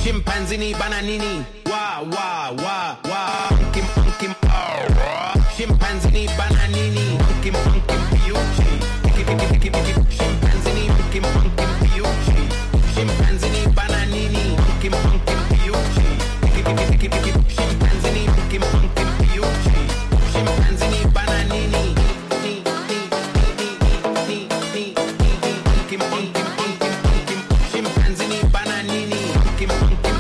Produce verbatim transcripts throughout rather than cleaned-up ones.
Chimpanzini bananini. Wah, wah, wah, wah. Monkey, monkey, oh. Chimpanzini bananini. Monkey, monkey, piuchi. Chimpanzini, monkey, monkey, piuchi. Chimpanzini bananini. Monkey, monkey, piuchi. Chimpanzini, monkey, monkey, piuchi. Chimpanzini bananini. Monkey, monkey, chimpanzini bananini. Monkey, monkey,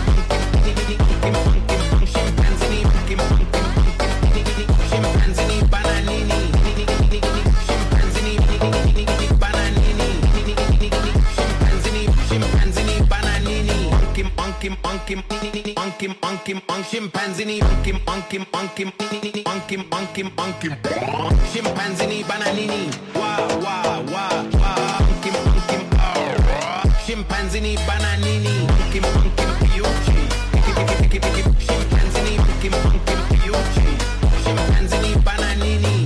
chimpanzini, monkey, monkey, chimpanzini bananini. Chimpanzini bananini. Chimpanzini, chimpanzini bananini. Monkey, monkey, monkey, monkey, monkey, monkey, chimpanzini, monkey, monkey, monkey, monkey, monkey, monkey, chimpanzini bananini. Wah, wah, wah, wah. Monkey, monkey, oh. Chimpanzini bananini. Monkey, monkey, piuchi. Chimpanzini, monkey, monkey, piuchi. Chimpanzini bananini.